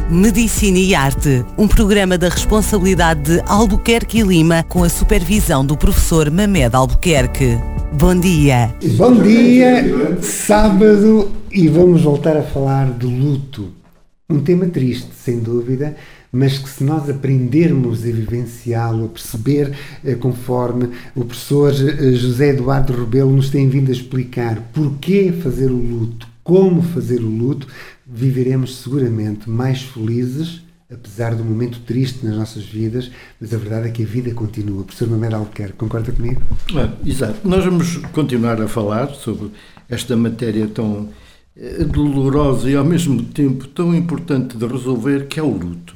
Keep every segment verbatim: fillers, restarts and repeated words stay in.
Medicina e Arte, um programa da responsabilidade de Albuquerque e Lima com a supervisão do professor Mamed Albuquerque. Bom dia. Bom dia, sábado, e vamos voltar a falar de luto. Um tema triste, sem dúvida, mas que se nós aprendermos a vivenciá-lo, a perceber, conforme o professor José Eduardo Rebelo nos tem vindo a explicar porquê fazer o luto, como fazer o luto, viveremos seguramente mais felizes, apesar do momento triste nas nossas vidas, mas a verdade é que a vida continua. Professor Mamed Albuquerque, concorda comigo? É, exato. Nós vamos continuar a falar sobre esta matéria tão eh, dolorosa e ao mesmo tempo tão importante de resolver, que é o luto.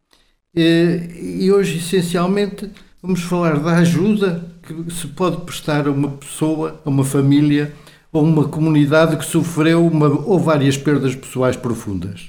E, e hoje, essencialmente, vamos falar da ajuda que se pode prestar a uma pessoa, a uma família ou uma comunidade que sofreu uma ou várias perdas pessoais profundas.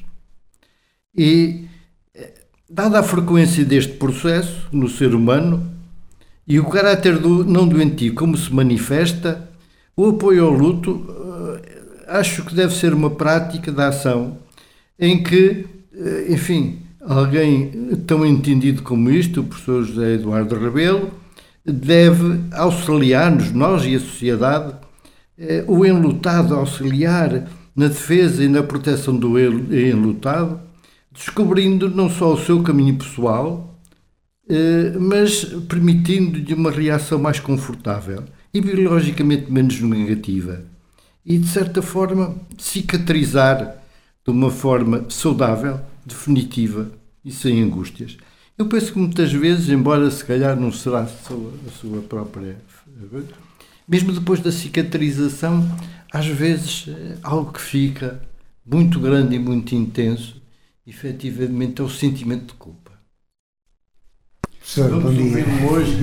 E, dada a frequência deste processo no ser humano e o caráter do, não doentio como se manifesta, o apoio ao luto acho que deve ser uma prática da ação em que, enfim, alguém tão entendido como isto, o professor José Eduardo Rebelo, deve auxiliar-nos, nós e a sociedade, o enlutado, auxiliar na defesa e na proteção do enlutado, descobrindo não só o seu caminho pessoal, mas permitindo-lhe uma reação mais confortável e biologicamente menos negativa. E, de certa forma, cicatrizar de uma forma saudável, definitiva e sem angústias. Eu penso que muitas vezes, embora se calhar não será a sua, a sua própria... Mesmo depois da cicatrização, às vezes algo que fica muito grande e muito intenso, efetivamente, é o sentimento de culpa. Professor, bom dia. Hoje.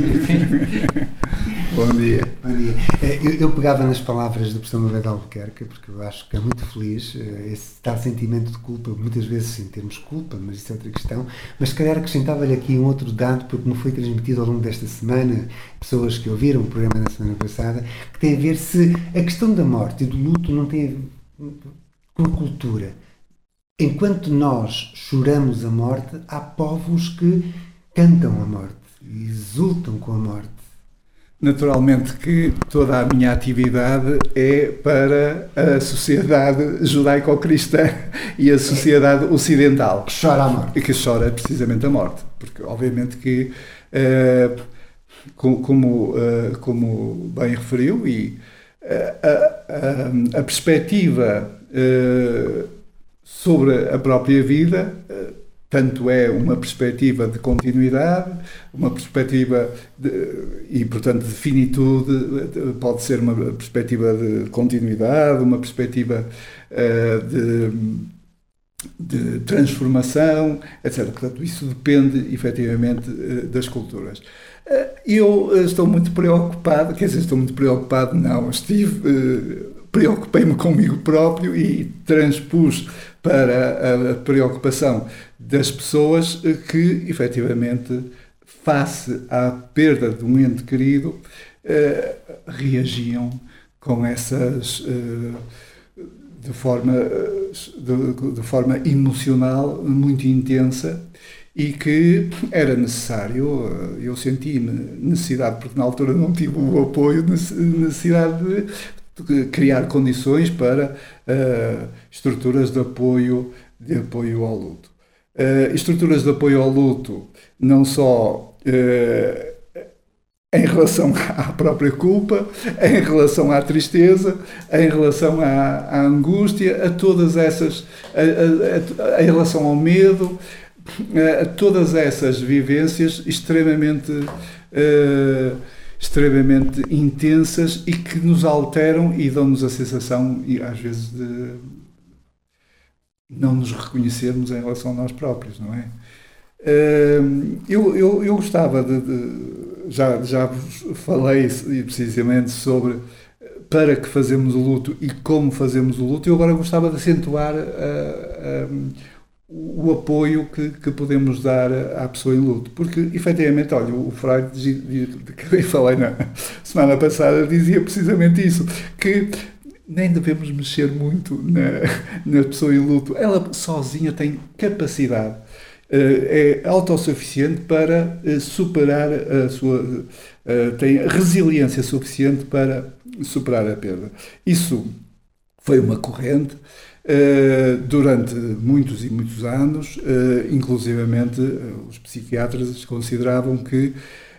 Bom dia. Bom dia. Eu, eu pegava nas palavras do professor Mamed Albuquerque, porque eu acho que é muito feliz esse tal sentimento de culpa. Muitas vezes sim, temos culpa, mas isso é outra questão. Mas se calhar acrescentava-lhe aqui um outro dado, porque me foi transmitido ao longo desta semana, pessoas que ouviram o programa da semana passada, que tem a ver se a questão da morte e do luto não tem a ver com a cultura. Enquanto nós choramos a morte, há povos que cantam a morte e exultam com a morte. Naturalmente que toda a minha atividade é para a sociedade judaico-cristã e a sociedade ocidental. Que chora a morte. E que chora precisamente a morte. Porque, obviamente, que, uh, como, uh, como bem referiu, e uh, a, a, a perspectiva uh, sobre a própria vida, uh, tanto é uma perspectiva de continuidade, uma perspectiva de, e, portanto, de finitude, pode ser uma perspectiva de continuidade, uma perspectiva uh, de, de transformação, etcétera. Portanto, isso depende, efetivamente, das culturas. Uh, eu estou muito preocupado, quer dizer, estou muito preocupado, não, estive... Uh, preocupei-me comigo próprio e transpus para a preocupação das pessoas que, efetivamente, face à perda de um ente querido, eh, reagiam com essas, eh, de, forma, de, de forma emocional muito intensa, e que era necessário, eu senti necessidade, porque na altura não tive o apoio, necessidade de criar condições para uh, estruturas de apoio, de apoio ao luto. Uh, estruturas de apoio ao luto, não só uh, em relação à própria culpa, em relação à tristeza, em relação à, à angústia, a todas essas, a, a, a, em relação ao medo, a, a todas essas vivências extremamente... Uh, extremamente intensas e que nos alteram e dão-nos a sensação, e às vezes, de não nos reconhecermos em relação a nós próprios, não é? Eu, eu, eu gostava de, de já, já vos falei precisamente sobre para que fazemos o luto e como fazemos o luto. Eu agora gostava de acentuar a, a, o apoio que, que podemos dar à pessoa em luto, porque efetivamente, olha, o Freud, de que eu falei na semana passada, dizia precisamente isso, que nem devemos mexer muito na, na pessoa em luto. Ela sozinha tem capacidade, é autossuficiente para superar a sua... tem resiliência suficiente para superar a perda. Isso foi uma corrente durante muitos e muitos anos, inclusivamente os psiquiatras consideravam que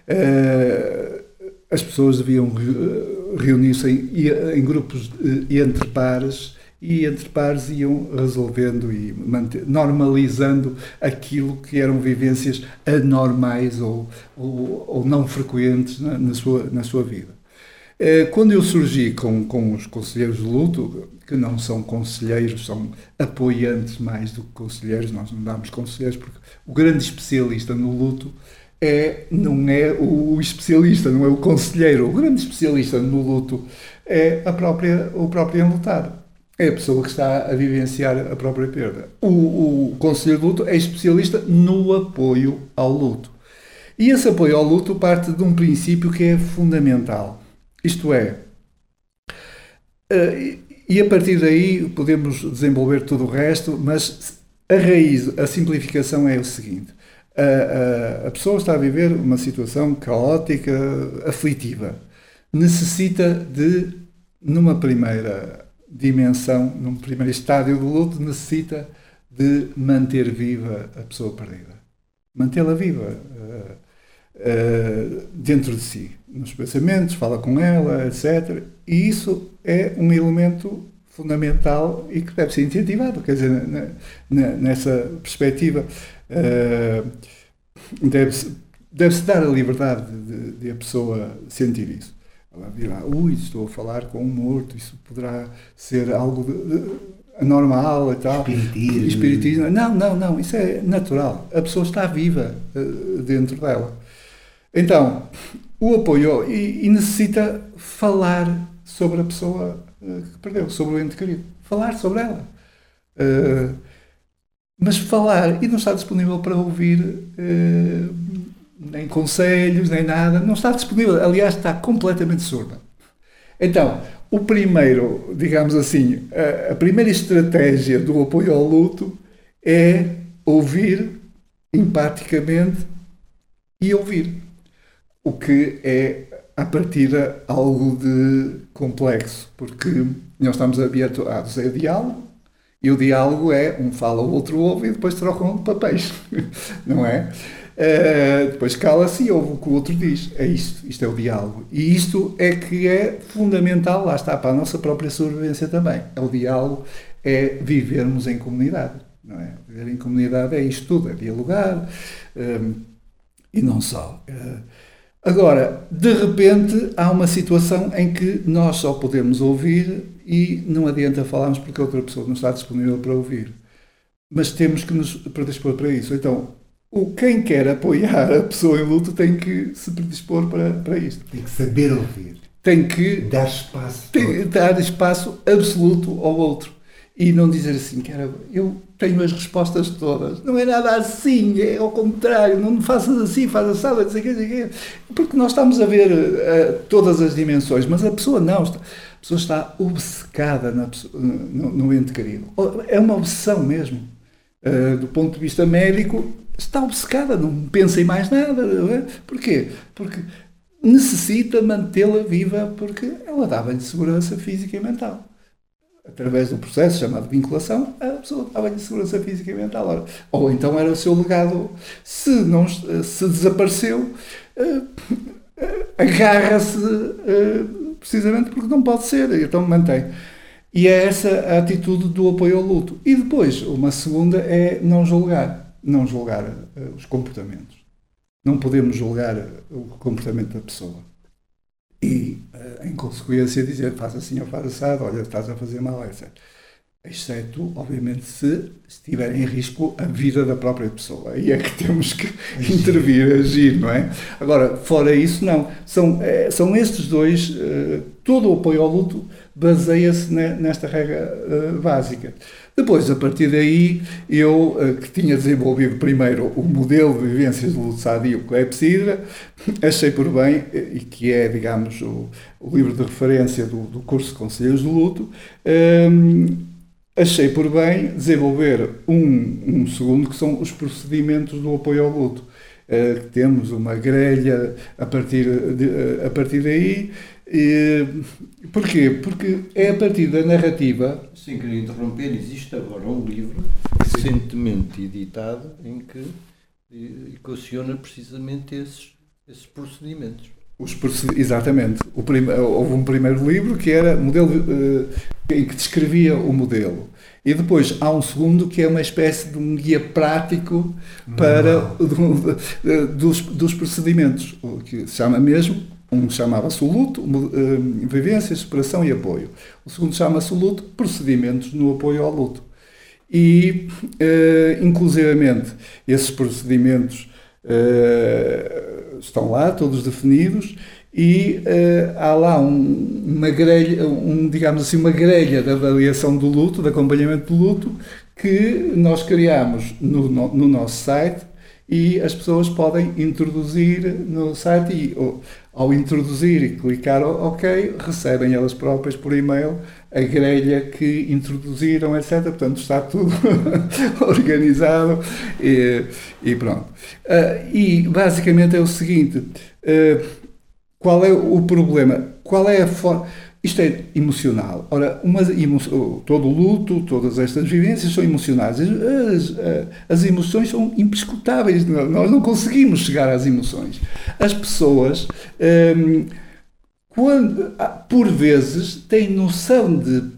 as pessoas deviam reunir-se em, em grupos entre pares, e entre pares iam resolvendo e manter, normalizando aquilo que eram vivências anormais ou, ou, ou não frequentes na, na, sua, na sua vida. Quando eu surgi com, com os conselheiros de luto, que não são conselheiros, são apoiantes mais do que conselheiros, nós não damos conselheiros, porque o grande especialista no luto é, não é o especialista, não é o conselheiro. O grande especialista no luto é a própria, o próprio enlutado. É a pessoa que está a vivenciar a própria perda. O, o conselheiro de luto é especialista no apoio ao luto. E esse apoio ao luto parte de um princípio que é fundamental. Isto é, e a partir daí podemos desenvolver tudo o resto, mas a raiz, a simplificação é o seguinte. A, a, a pessoa está a viver uma situação caótica, aflitiva. Necessita de, numa primeira dimensão, num primeiro estádio do luto, necessita de manter viva a pessoa perdida. Mantê-la viva uh, uh, dentro de si, nos pensamentos, fala com ela, etcétera. E isso é um elemento fundamental e que deve ser incentivado. Quer dizer, na, na, nessa perspectiva, uh, deve-se, deve-se dar a liberdade de, de a pessoa sentir isso. Ela dirá, ui, estou a falar com um morto, isso poderá ser algo de, de, anormal e tal. Espiritismo. Espiritismo. Não, não, não, isso é natural. A pessoa está viva uh, dentro dela. Então, o apoio, e, e necessita falar sobre a pessoa uh, que perdeu, sobre o ente querido. Falar sobre ela. Uh, mas falar, e não está disponível para ouvir... Uh, nem conselhos, nem nada, não está disponível, aliás está completamente surda. Então, o primeiro, digamos assim, a, a primeira estratégia do apoio ao luto é ouvir empaticamente e ouvir, o que é, à partida, algo de complexo, porque nós estamos habituados a diálogo, e o diálogo é um fala, o outro ouve e depois trocam de papéis, não é? Uh, depois cala-se e ouve o que o outro diz. É isto, isto é o diálogo. E isto é que é fundamental, lá está, para a nossa própria sobrevivência também. É o diálogo, é vivermos em comunidade, não é? Viver em comunidade é isto tudo, é dialogar, um, e não só. Uh, agora, de repente, há uma situação em que nós só podemos ouvir e não adianta falarmos porque a outra pessoa não está disponível para ouvir. Mas temos que nos predispor para isso. Então, O, quem quer apoiar a pessoa em luto tem que se predispor para, para isto. Tem que saber ouvir. Tem que dar espaço. Tem, dar espaço absoluto ao outro. E não dizer assim, cara, eu tenho as respostas todas. Não é nada assim, é ao contrário. Não faças assim, faz assado, não sei o que, não sei o que. Porque nós estamos a ver uh, todas as dimensões, mas a pessoa não. Está, a pessoa está obcecada na pessoa, no, no ente querido. É uma obsessão mesmo. Uh, do ponto de vista médico, está obcecada, não pensa em mais nada. Não é? Porquê? Porque necessita mantê-la viva, porque ela dava-lhe segurança física e mental. Através do processo chamado vinculação, a pessoa dava-lhe segurança física e mental. Ora, ou então era o seu legado. Se, não, se desapareceu, uh, uh, agarra-se uh, precisamente porque não pode ser, então mantém. E é essa a atitude do apoio ao luto. E depois, uma segunda é não julgar. Não julgar uh, os comportamentos. Não podemos julgar o comportamento da pessoa. E, uh, em consequência, dizer faz assim ou faz assado, olha, estás a fazer mal, etcétera. Exceto, obviamente, se estiver em risco a vida da própria pessoa. Aí é que temos que intervir, agir, não é? Agora, fora isso, não. São, é, são estes dois, uh, todo o apoio ao luto baseia-se ne, nesta regra uh, básica. Depois, a partir daí, eu, que tinha desenvolvido primeiro o modelo de vivências do luto sadio com a Clepsidra, achei por bem, e que é, digamos, o, o livro de referência do, do curso de Conselheiros do Luto, hum, achei por bem desenvolver um, um segundo, que são os procedimentos do apoio ao luto. Uh, temos uma grelha a partir, de, a partir daí. E, porquê? Porque é a partir da narrativa... Sem querer interromper, existe agora um livro recentemente editado em que equaciona precisamente esses, esses procedimentos. Os proced... Exatamente. O prim... Houve um primeiro livro que era modelo, uh, em que descrevia o modelo. E depois há um segundo que é uma espécie de um guia prático para do, dos, dos procedimentos, o que se chama mesmo, um chamava-se o luto, uh, vivência, superação e apoio. O segundo chama-se o luto, procedimentos no apoio ao luto. E, uh, inclusivamente, esses procedimentos uh, estão lá, todos definidos, e uh, há lá um, uma grelha, um, digamos assim, uma grelha de avaliação do luto, de acompanhamento do luto, que nós criamos no, no, no nosso site, e as pessoas podem introduzir no site e, ou, ao introduzir e clicar OK, recebem elas próprias por e-mail a grelha que introduziram, etcétera. Portanto, está tudo organizado e, e pronto. Uh, e, basicamente, é o seguinte... Uh, Qual é o problema? Qual é a forma? Isto é emocional. Ora, uma emo... todo o luto, todas estas vivências são emocionais. As, as emoções são imprescutáveis. Nós não conseguimos chegar às emoções. As pessoas, hum, quando, por vezes, têm noção de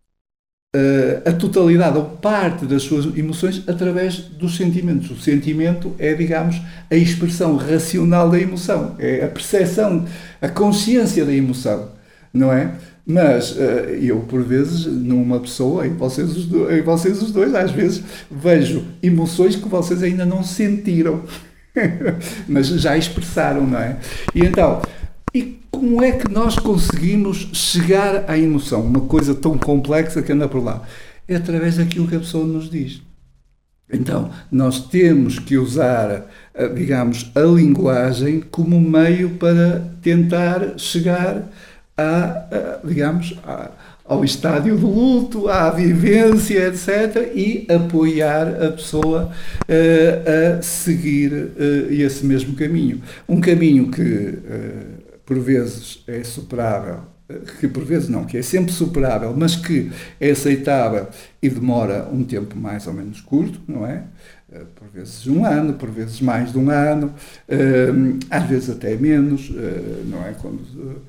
Uh, a totalidade ou parte das suas emoções através dos sentimentos. O sentimento é, digamos, a expressão racional da emoção, é a percepção, a consciência da emoção, não é? Mas uh, eu, por vezes, numa pessoa, em vocês, os dois, em vocês os dois, às vezes vejo emoções que vocês ainda não sentiram, mas já expressaram, não é? E então... E como é que nós conseguimos chegar à emoção? Uma coisa tão complexa que anda por lá. É através daquilo que a pessoa nos diz. Então, nós temos que usar, digamos, a linguagem como meio para tentar chegar a, a digamos, a, ao estádio do luto, à vivência, etcétera, e apoiar a pessoa uh, a seguir uh, esse mesmo caminho. Um caminho que... Uh, por vezes é superável, que por vezes não, que é sempre superável, mas que é aceitável e demora um tempo mais ou menos curto, não é? Por vezes um ano, por vezes mais de um ano, às vezes até menos, não é? Quando,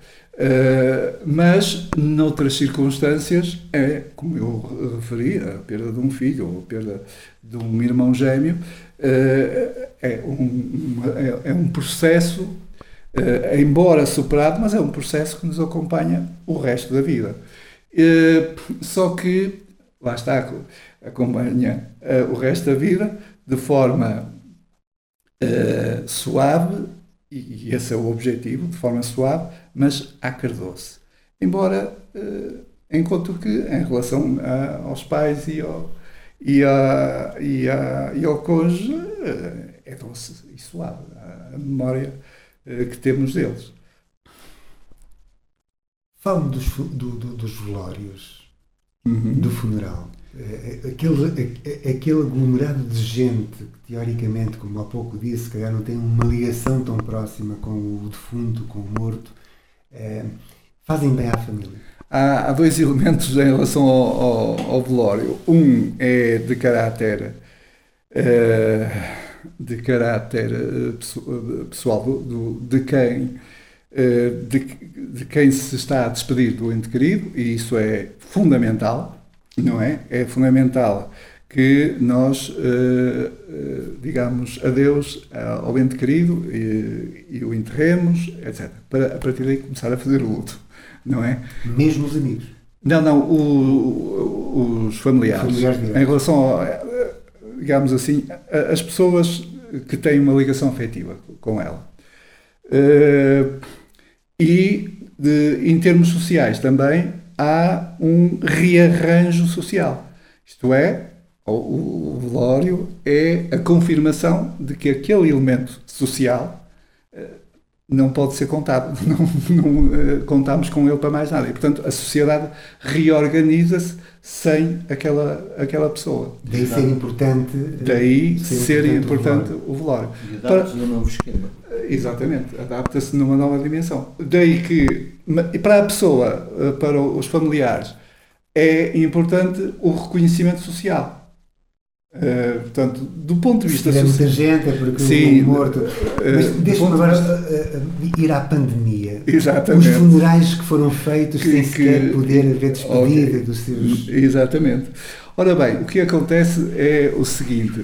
mas, noutras circunstâncias, é, como eu referi, a perda de um filho ou a perda de um irmão gêmeo, é um, é um processo... Uh, embora superado, mas é um processo que nos acompanha o resto da vida. Uh, só que, lá está, acompanha uh, o resto da vida de forma uh, suave, e esse é o objetivo, de forma suave, mas acardoce. Embora, uh, enquanto que, em relação a, aos pais e ao, e a, e a, e ao cônjuge, uh, é doce e suave. A memória que temos deles. Fala-me dos, do, do, dos velórios, uhum. do funeral. Aquele, aquele aglomerado de gente que, teoricamente, como há pouco disse, se calhar não tem uma ligação tão próxima com o defunto, com o morto, é, fazem bem à família. Há, há dois elementos em relação ao, ao, ao velório. Um é de caráter... Uh, de caráter pessoal do, do, de, quem, de, de quem se está a despedir do ente querido, e isso é fundamental, não é? É fundamental que nós digamos adeus ao ente querido e, e o enterremos, etcétera, para a partir daí começar a fazer o luto, não é? Mesmo os amigos? Não, não, o, os familiares. familiares em relação ao... digamos assim, as pessoas que têm uma ligação afetiva com ela. Uh, e, de, em termos sociais também, há um rearranjo social. Isto é, o, o velório é a confirmação de que aquele elemento social uh, não pode ser contado, não, não uh, contamos com ele para mais nada. E, portanto, a sociedade reorganiza-se sem aquela, aquela pessoa. Daí ser importante. Daí ser, ser importante, importante o velório. E adapta-se a um novo esquema. Exatamente, adapta-se numa nova dimensão. Daí que, para a pessoa, para os familiares, é importante o reconhecimento social. Uh, portanto, do ponto de vista social. Se muita gente, é porque sim, o morto. Mas uh, deixa-me agora uh, ir à pandemia. Exatamente. Os funerais que foram feitos que, sem sequer que, poder haver despedida okay. dos seus. Exatamente. Ora bem, o que acontece é o seguinte: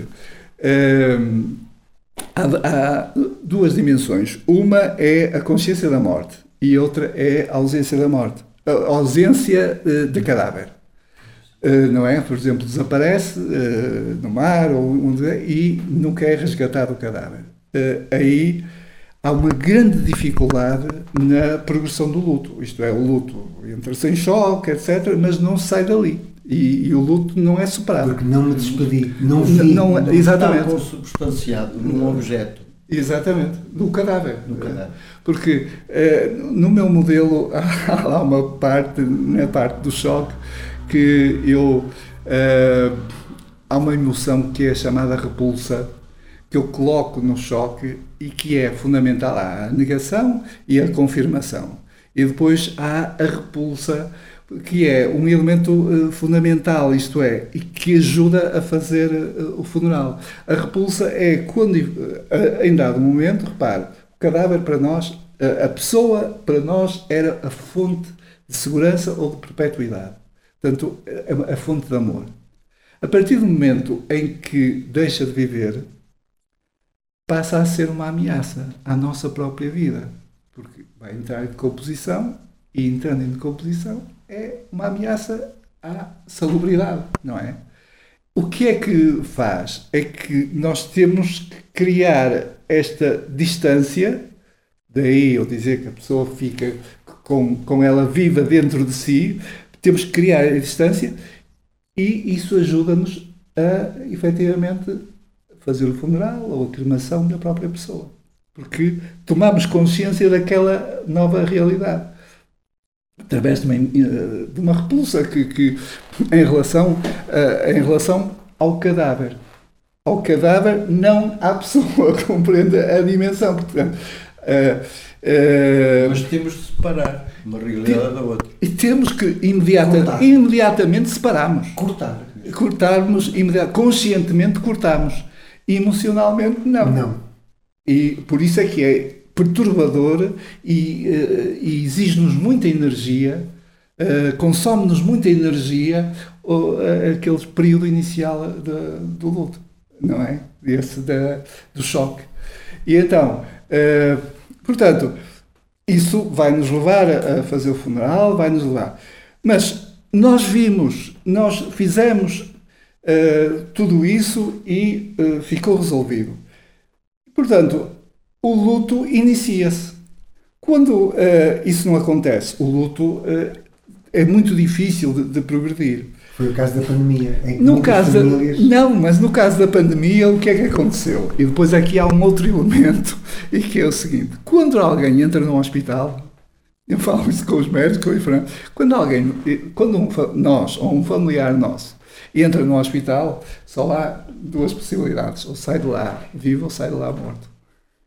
uh, há, há duas dimensões. Uma é a consciência da morte e outra é a ausência da morte, a ausência uh, de cadáver. Uh, não é? Por exemplo, desaparece uh, no mar ou onde é, e nunca é resgatado o cadáver. Uh, aí há uma grande dificuldade na progressão do luto. Isto é, o luto entra-se em choque, etcétera, mas não sai dali. E, e o luto não é superado. Porque não me despedi, não vi. Não, não, exatamente. Está consubstanciado num objeto. Exatamente, no cadáver. No cadáver. Porque uh, no meu modelo há lá uma parte, na parte do choque, que eu, uh, há uma emoção que é chamada repulsa, que eu coloco no choque e que é fundamental. Há a negação e a confirmação. E depois há a repulsa, que é um elemento uh, fundamental, isto é, e que ajuda a fazer uh, o funeral. A repulsa é quando, uh, em dado momento, repare, o cadáver para nós, uh, a pessoa para nós era a fonte de segurança ou de perpetuidade. Portanto, a, a fonte de amor. A partir do momento em que deixa de viver, passa a ser uma ameaça à nossa própria vida. Porque vai entrar em decomposição e, entrando em decomposição, é uma ameaça à salubridade, não é? O que é que faz? É que nós temos que criar esta distância, daí eu dizer que a pessoa fica com, com ela viva dentro de si, temos que criar a distância e isso ajuda-nos a, efetivamente, fazer o funeral ou a cremação da própria pessoa. Porque tomamos consciência daquela nova realidade. Através de uma, de uma repulsa que, que, em, relação, uh, em relação ao cadáver. Ao cadáver, não à pessoa, compreende a dimensão. Portanto, uh, uh, mas temos de separar uma realidade da outra. E temos que imediata, imediatamente separarmos. Cortar. Cortarmos, imediat, conscientemente cortarmos. Emocionalmente, não. Não. E por isso é que é perturbador e, uh, e exige-nos muita energia, uh, consome-nos muita energia uh, aquele período inicial de, do luto, não é? Esse da, do choque. E então, uh, portanto, isso vai-nos levar a fazer o funeral, vai-nos levar. Mas nós vimos, nós fizemos uh, tudo isso e uh, ficou resolvido. Portanto, o luto inicia-se. Quando uh, isso não acontece, o luto uh, é muito difícil de, de progredir. Foi o caso da pandemia. Em que no caso famílias... da, não, mas no caso da pandemia, o que é que aconteceu? E depois aqui há um outro elemento, e que é o seguinte: quando alguém entra num hospital, eu falo isso com os médicos, quando alguém, quando um, nós ou um familiar nosso entra num hospital, só há duas possibilidades: ou sai de lá vivo ou sai de lá morto.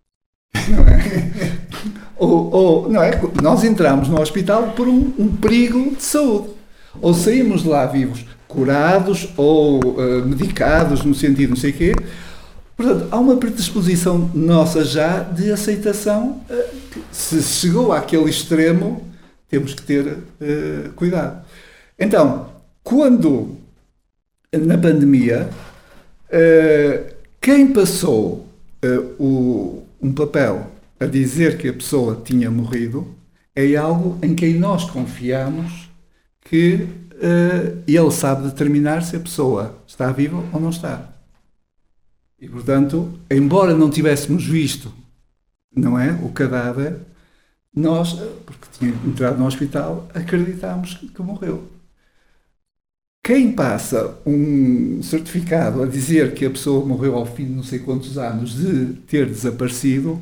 Não é? ou, ou, não é? Nós entramos no hospital por um, um perigo de saúde. Ou saímos de lá vivos, curados ou uh, medicados, no sentido não sei o quê. Portanto, há uma predisposição nossa já de aceitação. Uh, se chegou àquele extremo, temos que ter uh, cuidado. Então, quando, na pandemia, uh, quem passou uh, o, um papel a dizer que a pessoa tinha morrido é algo em quem nós confiamos que uh, ele sabe determinar se a pessoa está viva ou não está. E, portanto, embora não tivéssemos visto, não é, o cadáver, nós, porque tinha entrado no hospital, acreditámos que morreu. quem passa um certificado a dizer que a pessoa morreu ao fim de não sei quantos anos de ter desaparecido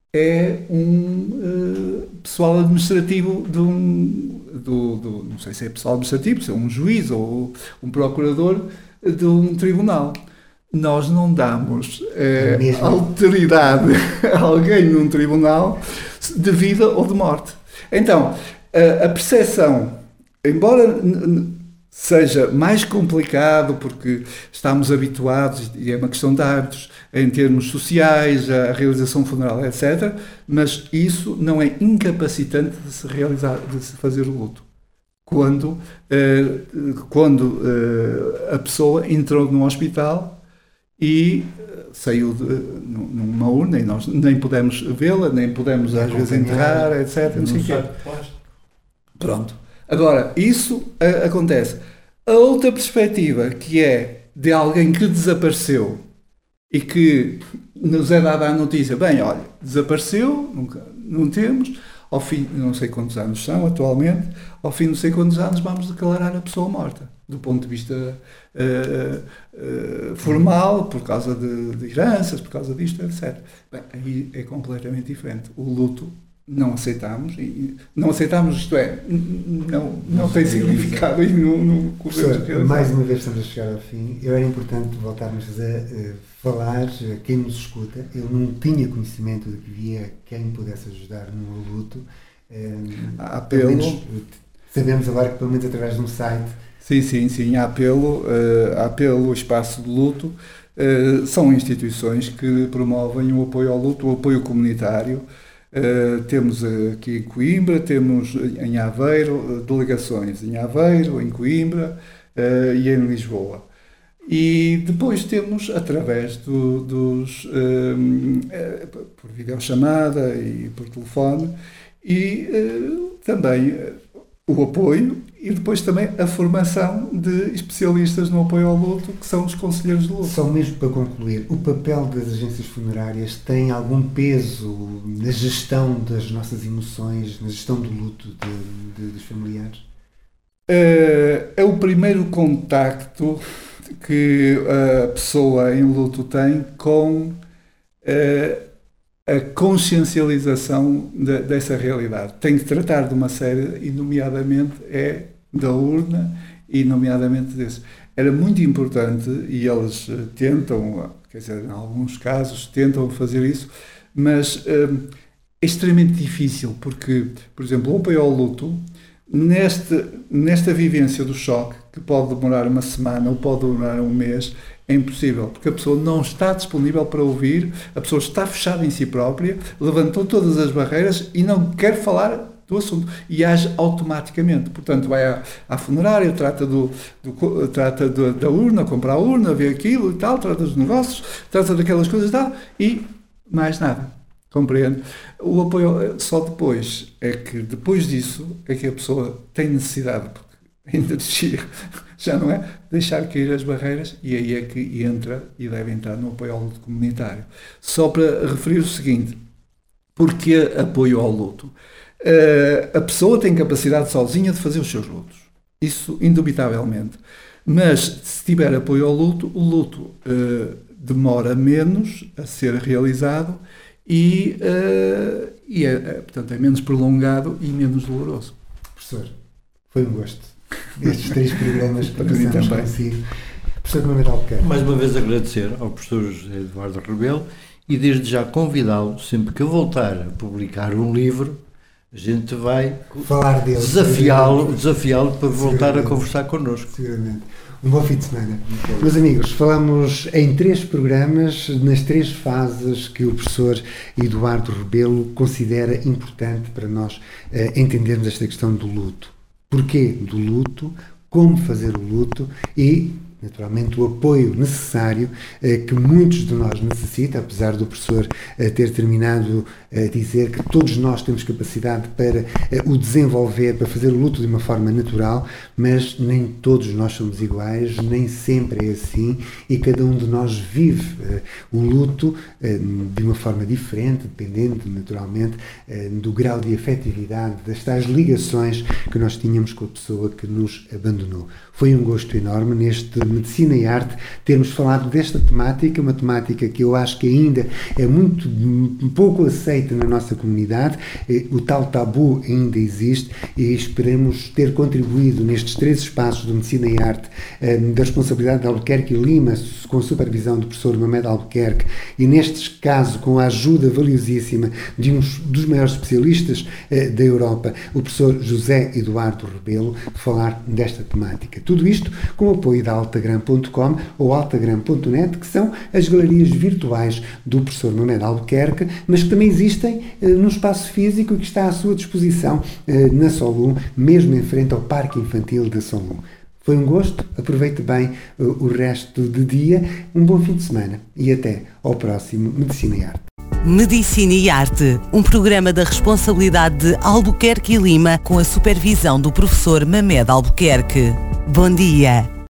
é um uh, pessoal administrativo de um, do, do, não sei se é pessoal administrativo, se é um juiz ou um procurador de um tribunal. Nós não damos uh, autoridade a alguém num tribunal de vida ou de morte. Então, uh, a percepção, embora n- seja mais complicado porque estamos habituados, e é uma questão de hábitos, em termos sociais, a realização funeral, etcétera, mas isso não é incapacitante de se realizar, de se fazer o luto. Quando, eh, quando eh, a pessoa entrou num hospital e saiu de, numa urna e nós nem pudemos vê-la, nem pudemos às vezes enterrar, etcétera. Não sei o quê. Pronto. Agora, isso a, acontece. A outra perspectiva, que é de alguém que desapareceu e que nos é dada a notícia, bem, olha, desapareceu, nunca, não temos, ao fim, não sei quantos anos são atualmente, ao fim de não sei quantos anos vamos declarar a pessoa morta, do ponto de vista uh, uh, formal, por causa de, de heranças, por causa disto, etcétera. Bem, aí é completamente diferente. O luto não aceitamos, e não aceitamos, isto é, não, não tem significado e não, não Professor, mais uma vez estamos a chegar ao fim. Eu era importante voltarmos a uh, falar a quem nos escuta. Eu não tinha conhecimento de que havia quem pudesse ajudar no luto. Uh, há apelo. Menos, sabemos agora que pelo menos através de um site. Sim, sim, sim, há apelo, uh, há apelo, o espaço de luto. Uh, são instituições que promovem o apoio ao luto, o apoio comunitário. Uh, temos aqui em Coimbra, temos em Aveiro, delegações em Aveiro, em Coimbra uh, e em Lisboa. E depois temos, através do, dos, um, uh, por videochamada e por telefone, e uh, também uh, o apoio e depois também a formação de especialistas no apoio ao luto, que são os conselheiros de luto. Só mesmo para concluir, o papel das agências funerárias tem algum peso na gestão das nossas emoções, na gestão do luto de, de, dos familiares? Uh, é o primeiro contacto que a pessoa em luto tem com uh, a consciencialização de, dessa realidade. Tem que tratar de uma série, e nomeadamente é da urna, e nomeadamente desse. Era muito importante, e eles tentam, quer dizer, em alguns casos tentam fazer isso, mas um, é extremamente difícil, porque, por exemplo, o apoio ao luto, neste, nesta vivência do choque, que pode demorar uma semana ou pode demorar um mês, é impossível, porque a pessoa não está disponível para ouvir, a pessoa está fechada em si própria, levantou todas as barreiras e não quer falar do assunto e age automaticamente. Portanto, vai à, à funerária, trata, do, do, trata do, da urna, compra a urna, vê aquilo e tal, trata dos negócios, trata daquelas coisas e tal, e mais nada. Compreende? O apoio só depois, é que depois disso, é que a pessoa tem necessidade, porque a energia já não é deixar cair as barreiras, e aí é que entra e deve entrar no apoio ao luto comunitário. Só para referir o seguinte, porque apoio ao luto? Uh, a pessoa tem capacidade sozinha de fazer os seus lutos, isso indubitavelmente, mas se tiver apoio ao luto, o luto uh, demora menos a ser realizado e, uh, e é, é, portanto, é menos prolongado e menos doloroso. Professor, foi um gosto estes três programas que passamos consigo. Professor Mamed Albuquerque. Mais uma vez agradecer ao professor José Eduardo Rebelo e desde já convidá-lo, sempre que eu voltar a publicar um livro, a gente vai falar dele, desafiá-lo, desafiá-lo para voltar a conversar connosco. Seguramente. Um bom fim de semana. Meus amigos, falamos em três programas, nas três fases que o professor Eduardo Rebelo considera importante para nós uh, entendermos esta questão do luto. Porquê do luto, como fazer o luto e naturalmente o apoio necessário que muitos de nós necessitam, apesar do professor ter terminado a dizer que todos nós temos capacidade para o desenvolver, para fazer o luto de uma forma natural, mas nem todos nós somos iguais, nem sempre é assim, e cada um de nós vive o luto de uma forma diferente, dependendo naturalmente do grau de afetividade, das tais ligações que nós tínhamos com a pessoa que nos abandonou. Foi um gosto enorme neste Medicina e Arte termos falado desta temática, uma temática que eu acho que ainda é muito pouco aceita na nossa comunidade. O tal tabu ainda existe e esperamos ter contribuído nestes três espaços de Medicina e Arte, da responsabilidade de Albuquerque e Lima, com a supervisão do professor Mamed Albuquerque, e neste caso com a ajuda valiosíssima de um dos maiores especialistas da Europa, o professor José Eduardo Rebelo, falar desta temática. Tudo isto com o apoio da Altagram ponto com ou Altagram ponto net, que são as galerias virtuais do professor Mamed Albuquerque, mas que também existem eh, no espaço físico e que está à sua disposição eh, na Solum, mesmo em frente ao Parque Infantil da Solum. Foi um gosto, aproveite bem uh, o resto do dia, um bom fim de semana e até ao próximo Medicina e Arte. Medicina e Arte, um programa da responsabilidade de Albuquerque e Lima com a supervisão do professor Mamed Albuquerque. Bom dia!